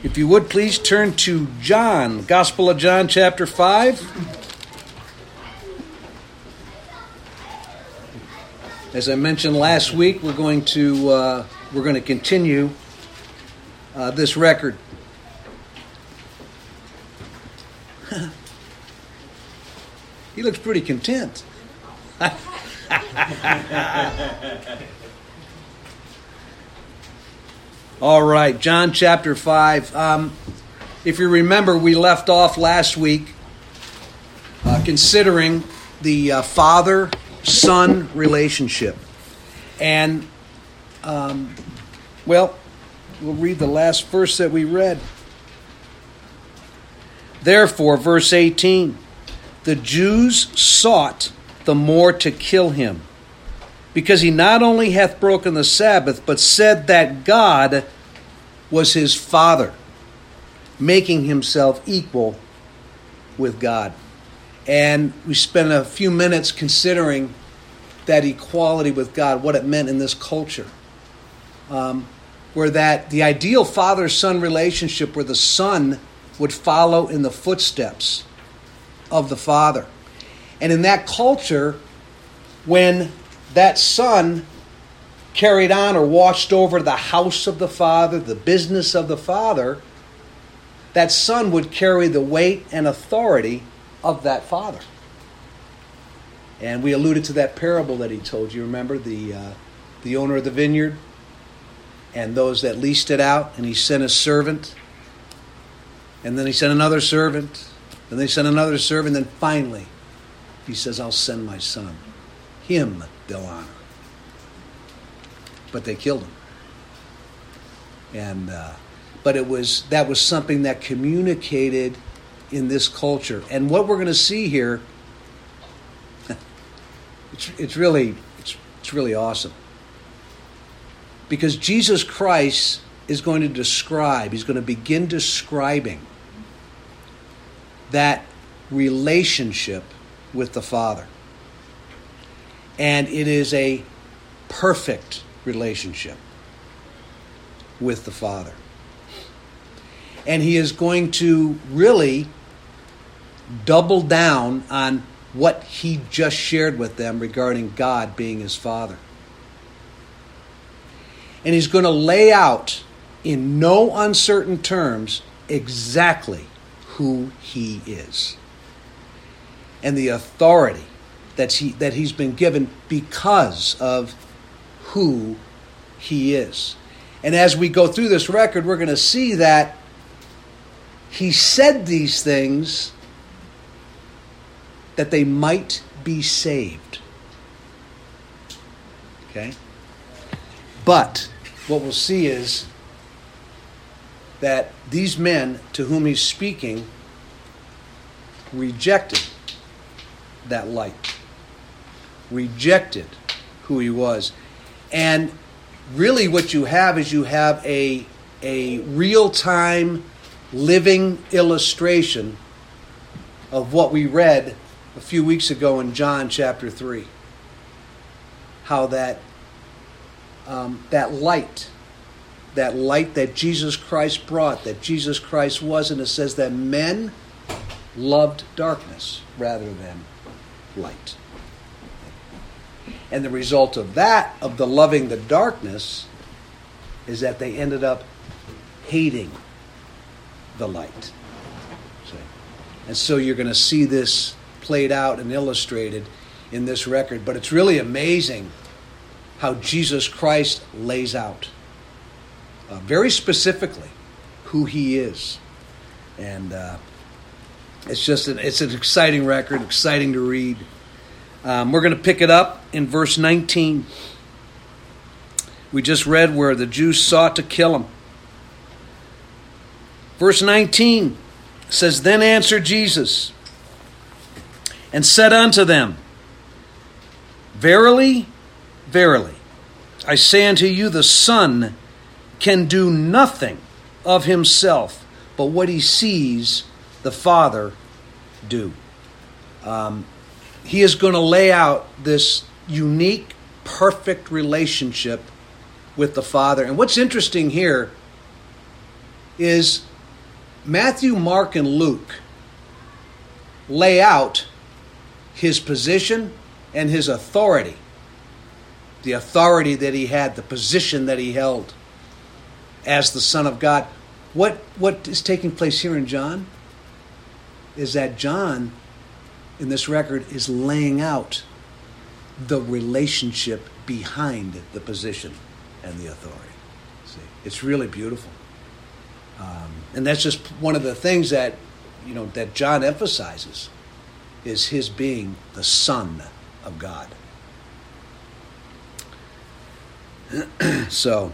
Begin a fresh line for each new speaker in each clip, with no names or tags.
If you would, please turn to John, Gospel of John, chapter 5. As I mentioned last week, we're going to continue this record. He looks pretty content. All right, John chapter 5. If you remember, we left off last week considering the father-son relationship. And, we'll read the last verse that we read. Therefore, verse 18, the Jews sought the more to kill him, because he not only hath broken the Sabbath, but said that God was his Father, making himself equal with God. And we spent a few minutes considering that equality with God, what it meant in this culture. Where that the ideal father-son relationship where the son would follow in the footsteps of the father. And in that culture, when that son carried on or watched over the house of the father, the business of the father, that son would carry the weight and authority of that father. And we alluded to that parable that he told you. Remember the owner of the vineyard and those that leased it out, and he sent a servant, and then he sent another servant, and they sent another servant, and then finally he says, I'll send my son. Him they'll honor. But they killed him. And but that was something that communicated in this culture. And what we're going to see here, it's really awesome. Because Jesus Christ is going to describe, he's going to begin describing that relationship with the Father. And it is a perfect relationship with the Father. And he is going to really double down on what he just shared with them regarding God being his Father. And he's going to lay out in no uncertain terms exactly who he is and the authority that he's been given because of who he is. And as we go through this record, we're going to see that he said these things that they might be saved. Okay? But what we'll see is that these men to whom he's speaking rejected that light, rejected who he was. And really what you have is you have a real-time living illustration of what we read a few weeks ago in John chapter 3. How that light that Jesus Christ brought, that Jesus Christ was, and it says that men loved darkness rather than light. And the result of that, of the loving the darkness, is that they ended up hating the light. And so you're going to see this played out and illustrated in this record. But it's really amazing how Jesus Christ lays out very specifically who he is. And it's an exciting record, exciting to read. We're going to pick it up in verse 19. We just read where the Jews sought to kill him. Verse 19 says, Then answered Jesus and said unto them, Verily, verily, I say unto you, the Son can do nothing of himself, but what he sees the Father do. He is going to lay out this unique, perfect relationship with the Father. And what's interesting here is Matthew, Mark, and Luke lay out his position and his authority. The authority that he had, the position that he held as the Son of God. What is taking place here in John is that John, in this record, is laying out the relationship behind the position and the authority. See, it's really beautiful. And that's just one of the things that, that John emphasizes, is his being the Son of God. So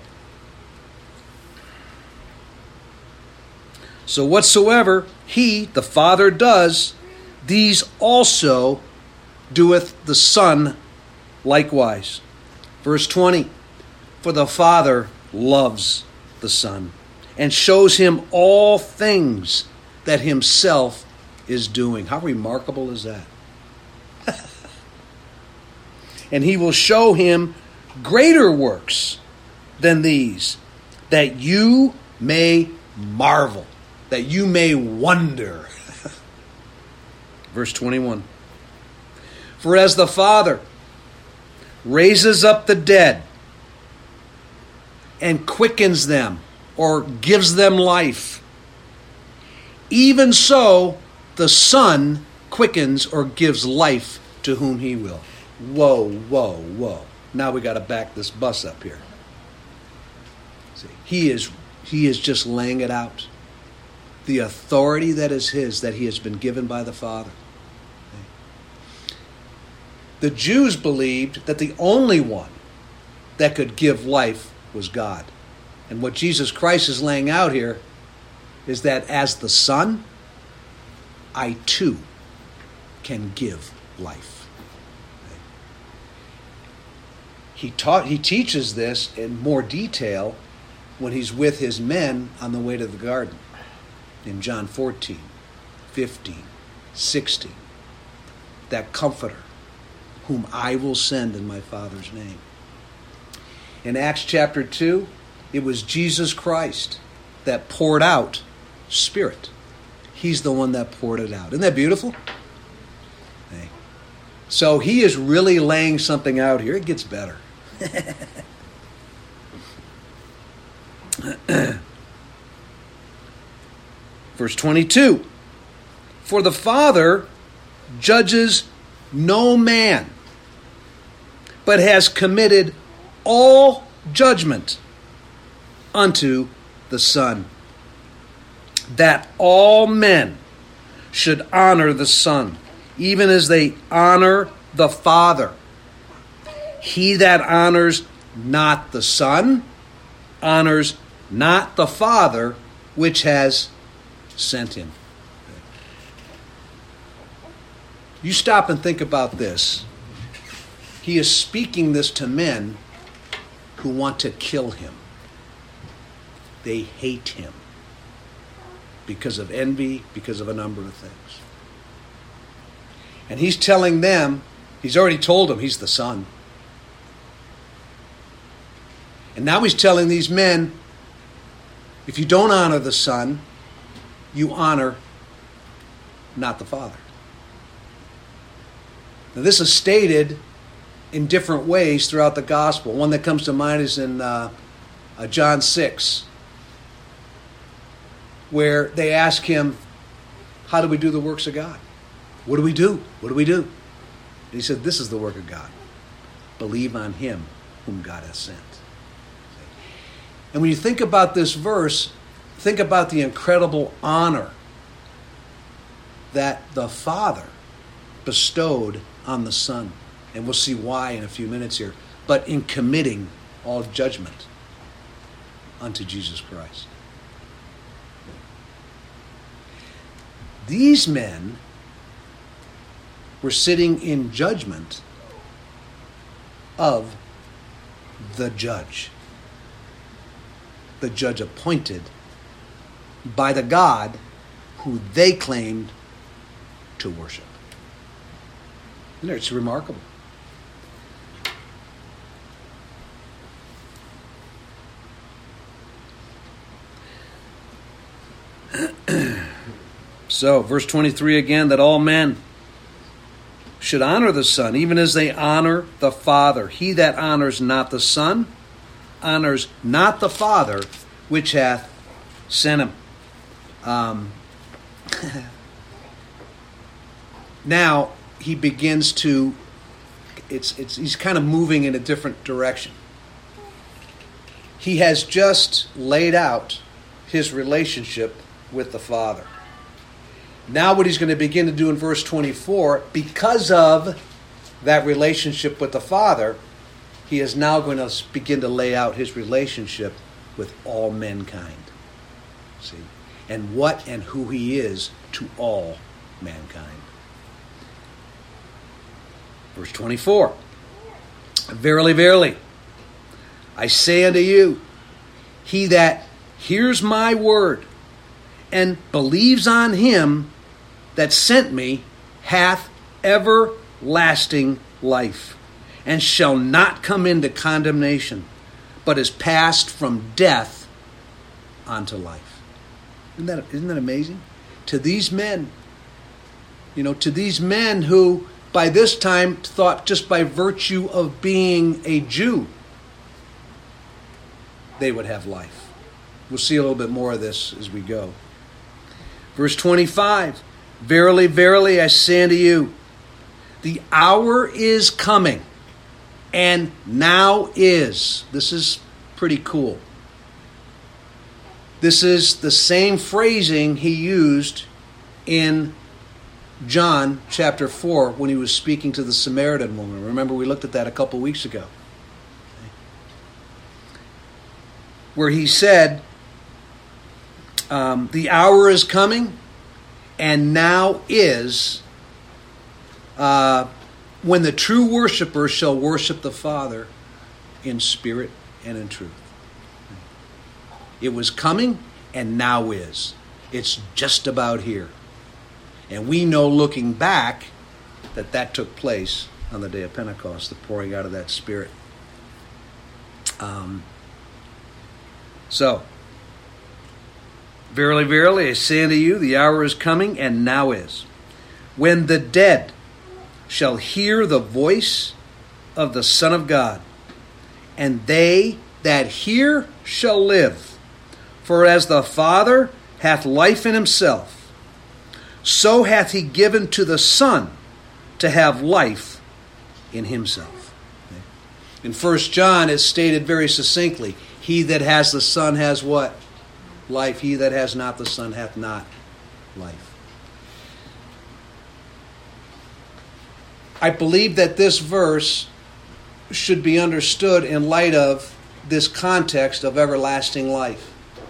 whatsoever he, the Father, does, these also doeth the Son likewise. Verse 20, for the Father loves the Son, and shows him all things that himself is doing. How remarkable is that? And he will show him greater works than these, that you may marvel, that you may wonder. Verse 21. For as the Father raises up the dead and quickens them, or gives them life, even so the Son quickens or gives life to whom he will. Whoa, whoa, whoa. Now we got to back this bus up here. See, he is just laying it out. The authority that is his, that he has been given by the Father. The Jews believed that the only one that could give life was God. And what Jesus Christ is laying out here is that as the Son, I too can give life. He teaches this in more detail when he's with his men on the way to the garden. In John 14, 15, 16. That Comforter, whom I will send in my Father's name. In Acts chapter 2, it was Jesus Christ that poured out Spirit. He's the one that poured it out. Isn't that beautiful? Hey. So he is really laying something out here. It gets better. Verse 22. For the Father judges no man, but has committed all judgment unto the Son, that all men should honor the Son, even as they honor the Father. He that honors not the Son honors not the Father which has sent him. You stop and think about this. He is speaking this to men who want to kill him. They hate him because of envy, because of a number of things. And he's telling them, he's already told them he's the Son. And now he's telling these men, if you don't honor the Son, you honor not the Father. Now this is stated in different ways throughout the gospel. One that comes to mind is in John 6, where they ask him, how do we do the works of God? What do we do? What do we do? And he said, this is the work of God. Believe on him whom God has sent. And when you think about this verse, think about the incredible honor that the Father bestowed on the Son. And we'll see why in a few minutes here. But in committing all judgment unto Jesus Christ. These men were sitting in judgment of the judge appointed by the God who they claimed to worship. And it's remarkable. So, verse 23 again, that all men should honor the Son, even as they honor the Father. He that honors not the Son honors not the Father which hath sent him. Now he begins to, he's kind of moving in a different direction. He has just laid out his relationship with the Father. Now what he's going to begin to do in verse 24, because of that relationship with the Father, he is now going to begin to lay out his relationship with all mankind. See? And what and who he is to all mankind. Verse 24. Verily, verily, I say unto you, he that hears my word and believes on him that sent me hath everlasting life, and shall not come into condemnation, but is passed from death unto life. Isn't that amazing? To these men, to these men who by this time thought just by virtue of being a Jew, they would have life. We'll see a little bit more of this as we go. Verse 25, verily, verily, I say unto you, the hour is coming, and now is. This is pretty cool. This is the same phrasing he used in John chapter 4 when he was speaking to the Samaritan woman. Remember, we looked at that a couple weeks ago. Where he said, the hour is coming, and now is, when the true worshipers shall worship the Father in spirit and in truth. It was coming, and now is. It's just about here. And we know, looking back, that took place on the day of Pentecost, the pouring out of that Spirit. So, verily, verily, I say unto you, the hour is coming, and now is, when the dead shall hear the voice of the Son of God, and they that hear shall live. For as the Father hath life in himself, so hath he given to the Son to have life in himself. In 1 John, it's stated very succinctly, he that has the Son has what? Life. He that has not the Son hath not life. I believe that this verse should be understood in light of this context of everlasting life.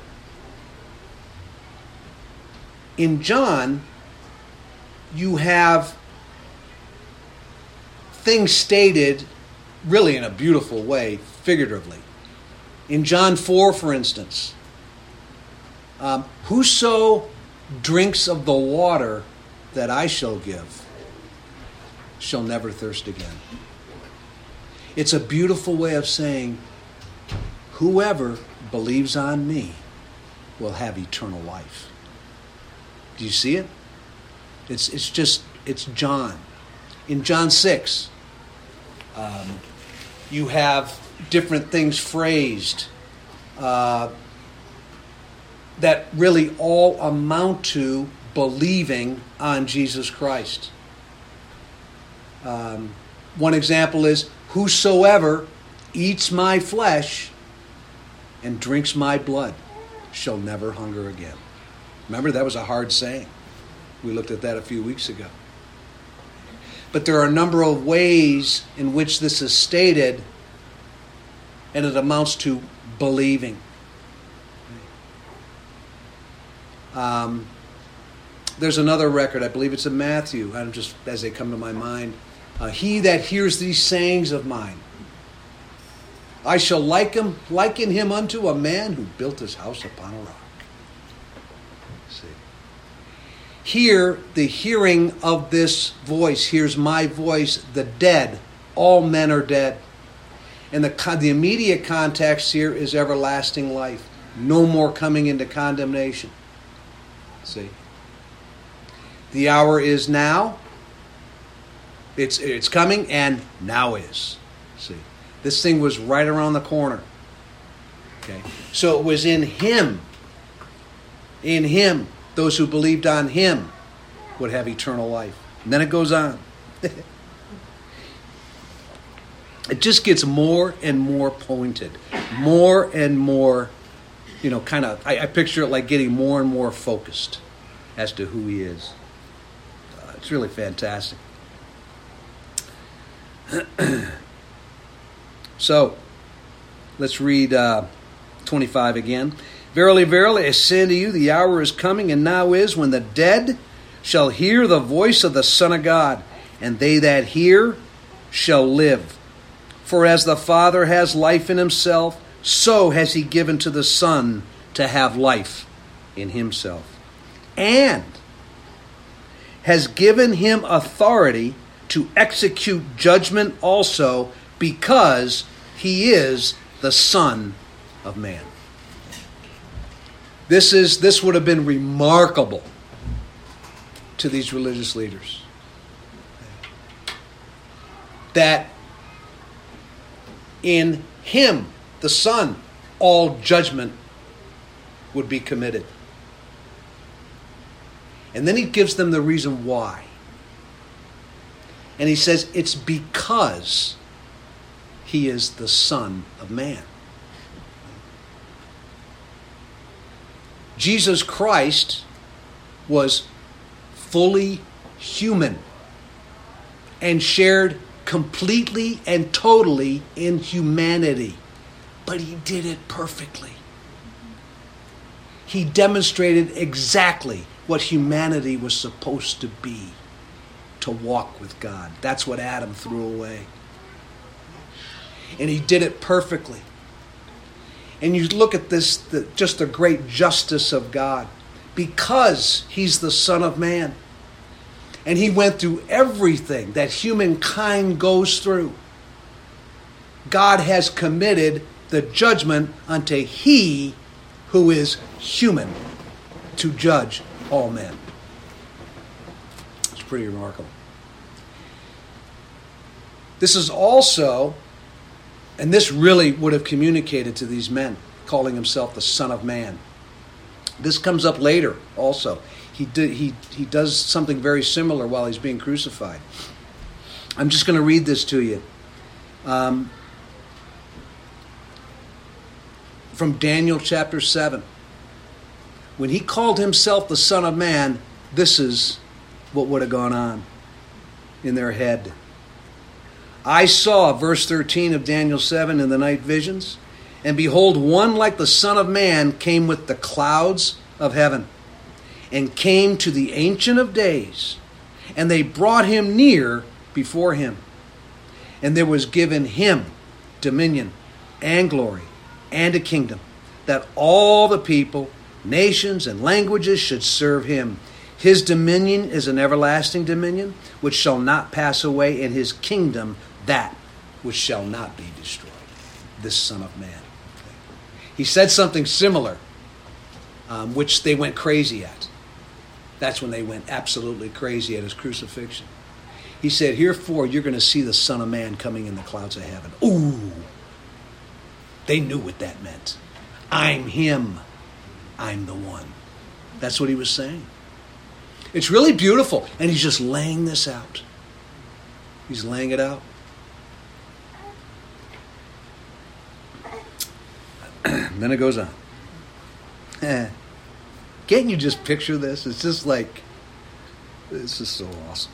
In John, you have things stated really in a beautiful way, figuratively. In John 4, for instance, whoso drinks of the water that I shall give shall never thirst again. It's a beautiful way of saying, whoever believes on me will have eternal life. Do you see it? It's John. In John 6, you have different things phrased that really all amount to believing on Jesus Christ. One example is, whosoever eats my flesh and drinks my blood shall never hunger again. Remember, that was a hard saying. We looked at that a few weeks ago. But there are a number of ways in which this is stated, and it amounts to believing. There's another record, I believe it's in Matthew, I'm just as they come to my mind. He that hears these sayings of mine, I shall liken him unto a man who built his house upon a rock. See. Here, the hearing of this voice, here's my voice, the dead, all men are dead. And the immediate context here is everlasting life. No more coming into condemnation. See. The hour is now. It's coming, and now is. See, this thing was right around the corner. Okay, so it was in Him. In Him, those who believed on Him would have eternal life. And then it goes on. It just gets more and more pointed, more and more, kind of. I picture it like getting more and more focused as to who He is. It's really fantastic. So, let's read 25 again. Verily, verily, I say unto you, the hour is coming, and now is, when the dead shall hear the voice of the Son of God, and they that hear shall live. For as the Father has life in Himself, so has He given to the Son to have life in Himself. And has given Him authority to execute judgment also, because He is the Son of Man. This would have been remarkable to these religious leaders. That in Him, the Son, all judgment would be committed. And then He gives them the reason why. And He says it's because He is the Son of Man. Jesus Christ was fully human and shared completely and totally in humanity. But He did it perfectly. He demonstrated exactly what humanity was supposed to be, to walk with God. That's what Adam threw away. And He did it perfectly. And you look at this, just the great justice of God. Because He's the Son of Man. And He went through everything that humankind goes through. God has committed the judgment unto He who is human to judge all men. It's pretty remarkable. This is also, and this really would have communicated to these men, calling Himself the Son of Man. This comes up later also. He does something very similar while He's being crucified. I'm just going to read this to you. From Daniel chapter 7. When He called Himself the Son of Man, this is what would have gone on in their head. I saw, verse 13 of Daniel 7, in the night visions, and behold, one like the Son of Man came with the clouds of heaven, and came to the Ancient of Days, and they brought Him near before Him. And there was given Him dominion and glory and a kingdom, that all the people, nations, and languages should serve Him. His dominion is an everlasting dominion, which shall not pass away, and His kingdom that which shall not be destroyed. This Son of Man. He said something similar, which they went crazy at. That's when they went absolutely crazy at His crucifixion. He said, "Herefore you're going to see the Son of Man coming in the clouds of heaven." Ooh! They knew what that meant. I'm Him. I'm the one. That's what He was saying. It's really beautiful. And He's just laying this out. He's laying it out. Then it goes on. Can't you just picture this? It's just like, this is so awesome.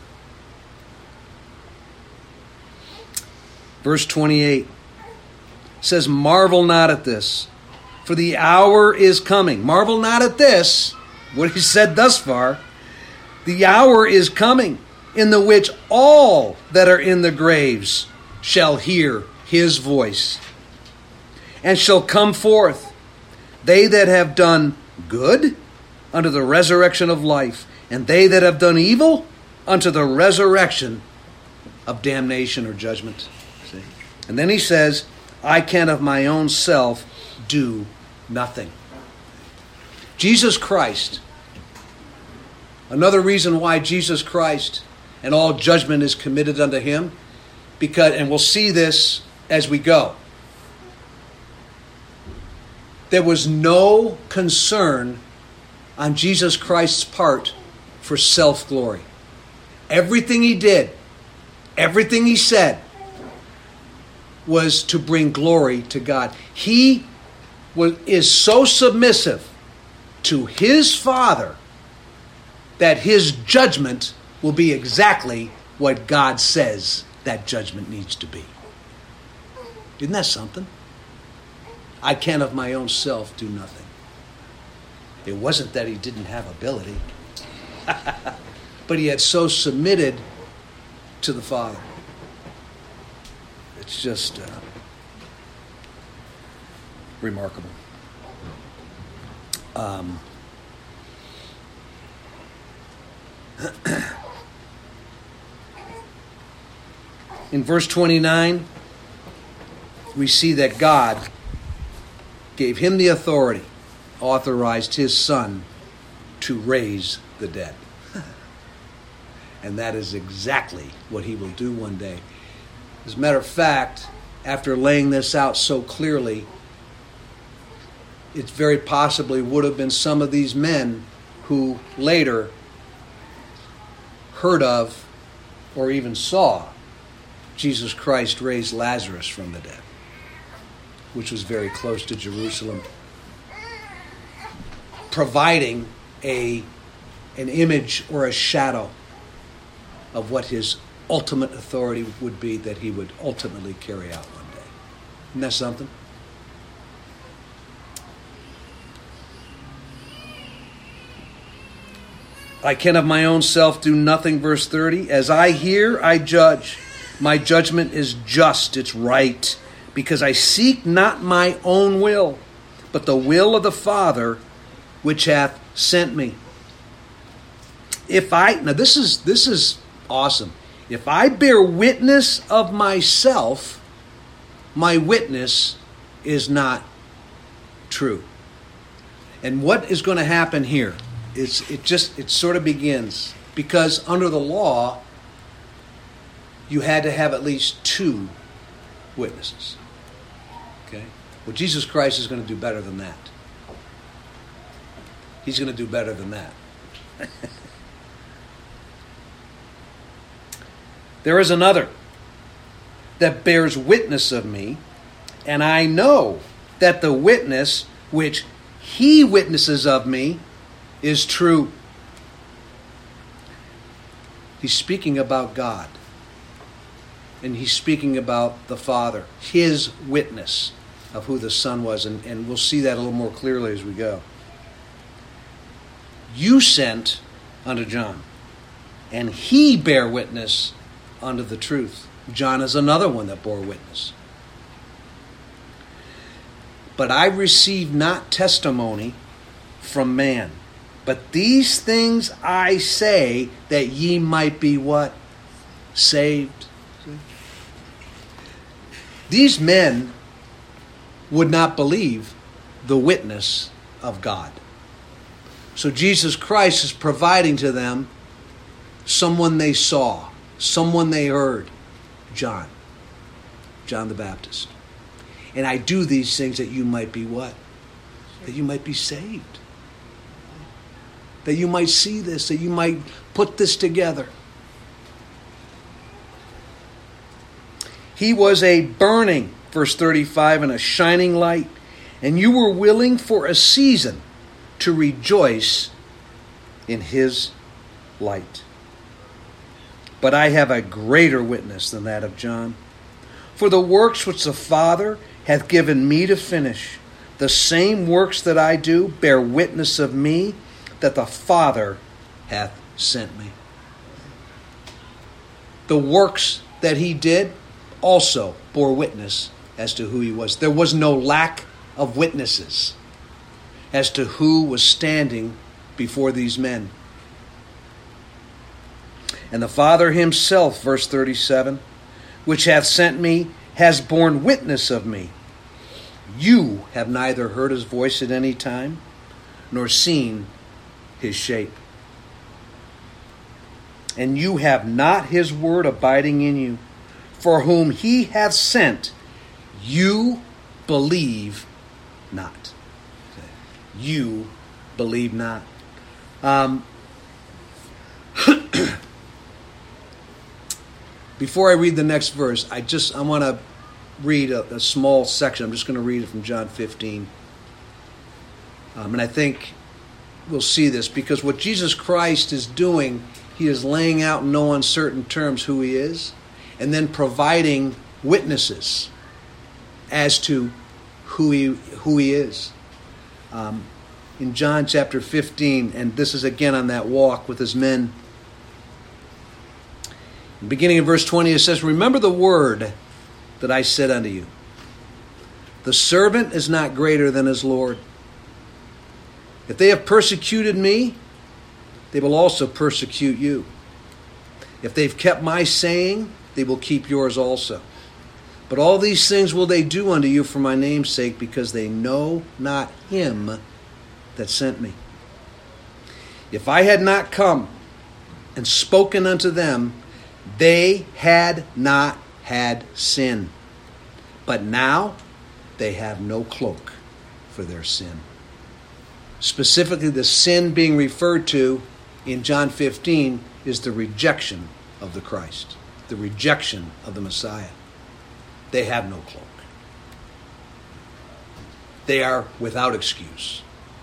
Verse 28 says, "Marvel not at this, for the hour is coming." Marvel not at this, what He said thus far. The hour is coming, in the which all that are in the graves shall hear His voice, and shall come forth, they that have done good unto the resurrection of life, and they that have done evil unto the resurrection of damnation or judgment. See? And then He says, "I can of my own self do nothing." Jesus Christ Another reason why Jesus Christ and all judgment is committed unto him, and we'll see this as we go. There was no concern on Jesus Christ's part for self-glory. Everything he did, everything he said, was to bring glory to God. He is so submissive to his Father that his judgment will be exactly what God says that judgment needs to be. Isn't that something? I can of my own self do nothing. It wasn't that he didn't have ability, but he had so submitted to the Father. It's just remarkable. In verse 29, we see that God gave him the authority, authorized his Son to raise the dead. And that is exactly what he will do one day. As a matter of fact, after laying this out so clearly, it very possibly would have been some of these men who later heard of or even saw Jesus Christ raise Lazarus from the dead, which was very close to Jerusalem, providing an image or a shadow of what his ultimate authority would be that he would ultimately carry out one day. Isn't that something? I can of my own self do nothing, verse 30. As I hear, I judge. My judgment is just, it's right, because I seek not my own will, but the will of the Father which hath sent me. Now this is awesome. If I bear witness of myself, my witness is not true. And what is going to happen here? It sort of begins, because under the law, you had to have at least 2 witnesses. Okay? Well, Jesus Christ is going to do better than that. He's going to do better than that. There is another that bears witness of me, and I know that the witness which he witnesses of me is true. He's speaking about God. And he's speaking about the Father, his witness of who the Son was. And we'll see that a little more clearly as we go. You sent unto John, and he bare witness unto the truth. John is another one that bore witness. But I received not testimony from man. But these things I say, that ye might be what? Saved. These men would not believe the witness of God. So Jesus Christ is providing to them someone they saw, someone they heard. John the Baptist. And I do these things that you might be what? That you might be saved. That you might see this, that you might put this together. He was a burning, verse 35, and a shining light, and you were willing for a season to rejoice in his light. But I have a greater witness than that of John. For the works which the Father hath given me to finish, the same works that I do bear witness of me, that the Father hath sent me. The works that he did also bore witness as to who he was. There was no lack of witnesses as to who was standing before these men. And the Father himself, verse 37, which hath sent me, has borne witness of me. You have neither heard his voice at any time, nor seen his shape. and you have not his word abiding in you. For whom he hath sent, you believe not. You believe not. Before I read the next verse, I want to read a small section. I'm just going to read it from John 15. And I think we'll see this, because what Jesus Christ is doing, he is laying out in no uncertain terms who he is, and then providing witnesses as to who he is. In John chapter 15, and this is again on that walk with his men. Beginning in verse 20, it says, "Remember the word that I said unto you. The servant is not greater than his Lord. If they have persecuted me, they will also persecute you. If they've kept my saying, they will keep yours also. But all these things will they do unto you for my name's sake, because they know not him that sent me. If I had not come and spoken unto them, they had not had sin. But now they have no cloak for their sin." Specifically, the sin being referred to in John 15 is the rejection of the Christ, the rejection of the Messiah. They have no cloak. They are without excuse.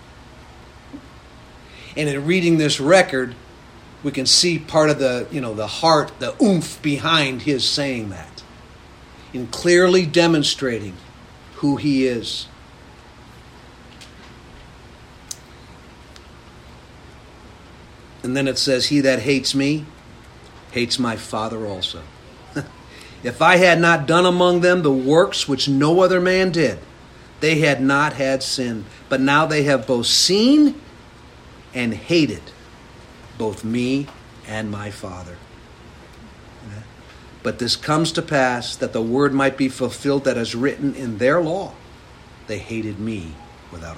And in reading this record, we can see part of the heart, the oomph behind his saying that, in clearly demonstrating who he is. And then it says, "He that hates me, hates my Father also. If I had not done among them the works which no other man did, they had not had sin. But now they have both seen and hated both me and my Father. But this comes to pass, that the word might be fulfilled that is written in their law. They hated me without a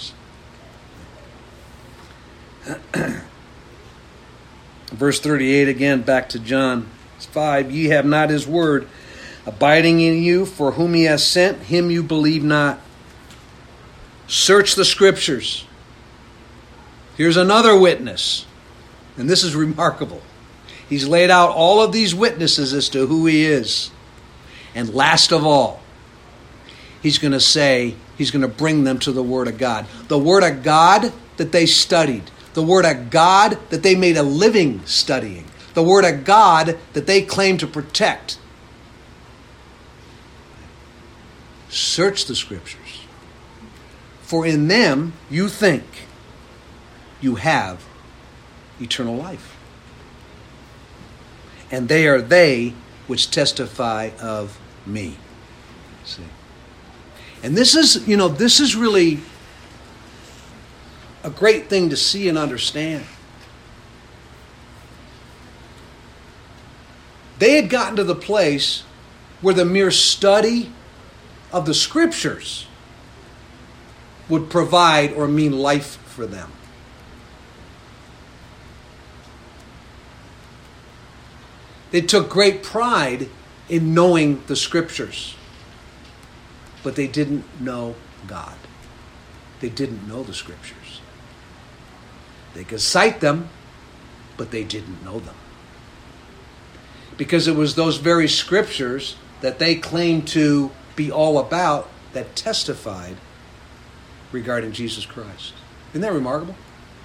cause." Verse 38 again, back to John 5. "Ye have not his word abiding in you, for whom he has sent, him you believe not. Search the scriptures." Here's another witness, and this is remarkable. He's laid out all of these witnesses as to who he is. And last of all, he's going to bring them to the Word of God. The Word of God that they studied. The Word of God that they made a living studying. The Word of God that they claim to protect. Search the scriptures, for in them you think you have eternal life. And they are they which testify of me. See? And this is really a great thing to see and understand. They had gotten to the place where the mere study of the scriptures would provide or mean life for them. They took great pride in knowing the scriptures, but they didn't know God. They didn't know the scriptures. They could cite them, but they didn't know them. Because it was those very scriptures that they claimed to be all about that testified regarding Jesus Christ. Isn't that remarkable?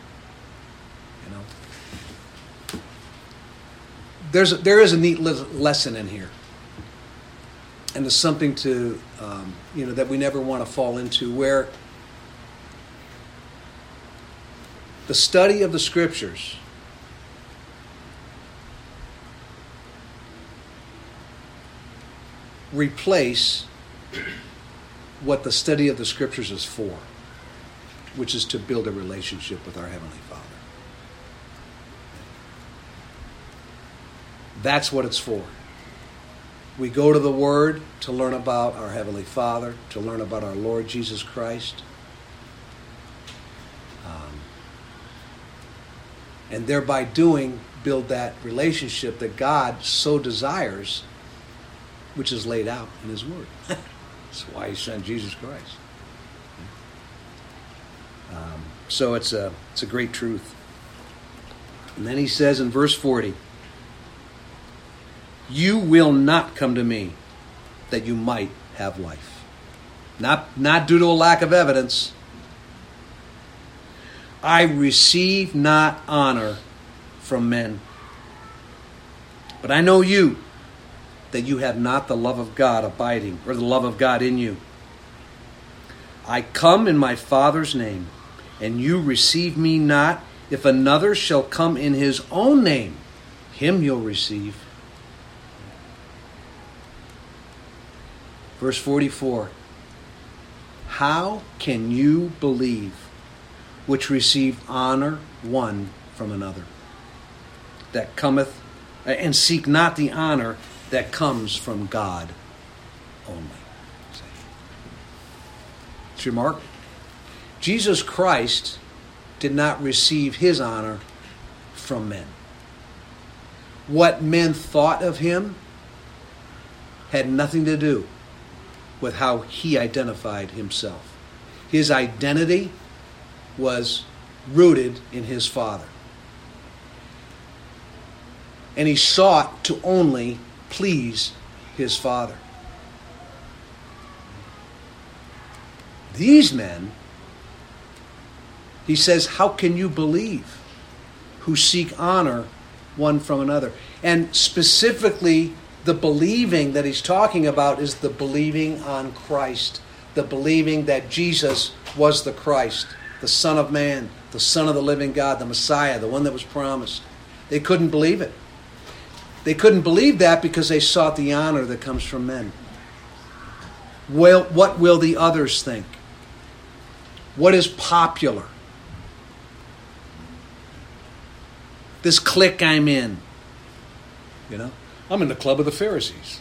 There is a neat lesson in here, and it's something to that we never want to fall into, where the study of the scriptures replace what the study of the scriptures is for, which is to build a relationship with our Heavenly Father. That's what it's for. We go to the Word to learn about our Heavenly Father, to learn about our Lord Jesus Christ, and thereby doing, build that relationship that God so desires, which is laid out in His Word. That's why He sent Jesus Christ. So it's a great truth. And then He says in verse 40, you will not come to me that you might have life. Not due to a lack of evidence. I receive not honor from men. But I know you, that you have not the love of God abiding, or the love of God in you. I come in my Father's name, and you receive me not. If another shall come in his own name, him you'll receive. Verse 44. How can you believe which receive honor one from another, that cometh, and seek not the honor that comes from God only? It's remarkable. Jesus Christ did not receive His honor from men. What men thought of Him had nothing to do with how He identified Himself. His identity was rooted in His Father. And He sought to only please His Father. These men, He says, how can you believe, who seek honor one from another? And specifically, the believing that He's talking about is the believing on Christ, the believing that Jesus was the Christ, the Son of Man, the Son of the living God, the Messiah, the one that was promised. They couldn't believe it. They couldn't believe that because they sought the honor that comes from men. Well, what will the others think? What is popular? This clique I'm in. I'm in the club of the Pharisees.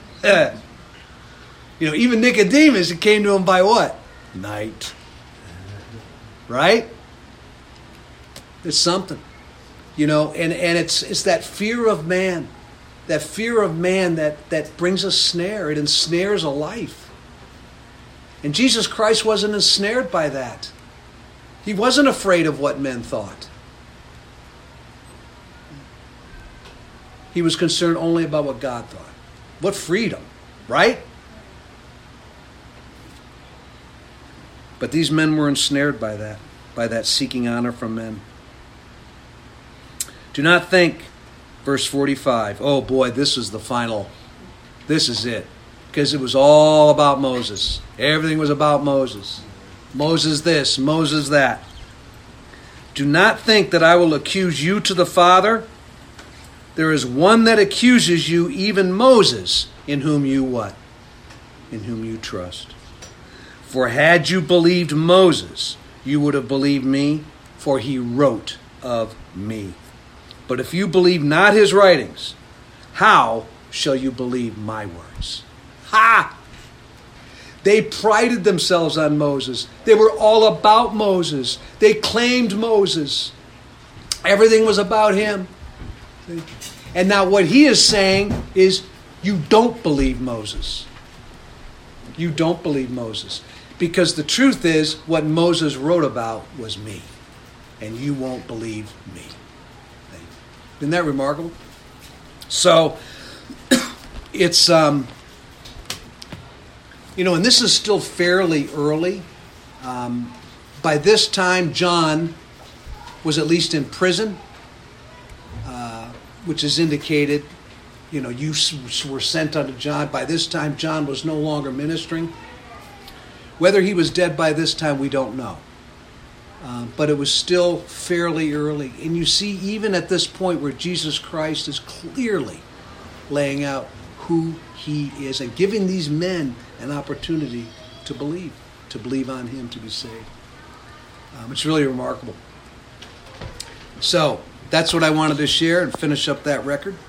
Even Nicodemus, it came to him by what? Night. Right? It's something. And it's that fear of man. That fear of man that brings a snare. It ensnares a life. And Jesus Christ wasn't ensnared by that. He wasn't afraid of what men thought. He was concerned only about what God thought. What freedom, right? But these men were ensnared by that seeking honor from men. Do not think, verse 45, oh boy, this is the final, this is it. Because it was all about Moses. Everything was about Moses. Moses this, Moses that. Do not think that I will accuse you to the Father. There is one that accuses you, even Moses, in whom you what? In whom you trust. For had you believed Moses, you would have believed me, for he wrote of me. But if you believe not his writings, how shall you believe my words? Ha! They prided themselves on Moses. They were all about Moses. They claimed Moses. Everything was about him. And now what he is saying is, you don't believe Moses. You don't believe Moses. Because the truth is, what Moses wrote about was me. And you won't believe me. Isn't that remarkable? So, it's, and this is still fairly early. By this time, John was at least in prison, which is indicated, you were sent unto John. By this time, John was no longer ministering. Whether he was dead by this time, we don't know. But it was still fairly early. And you see, even at this point where Jesus Christ is clearly laying out who he is and giving these men an opportunity to believe on him, to be saved. It's really remarkable. So, that's what I wanted to share and finish up that record.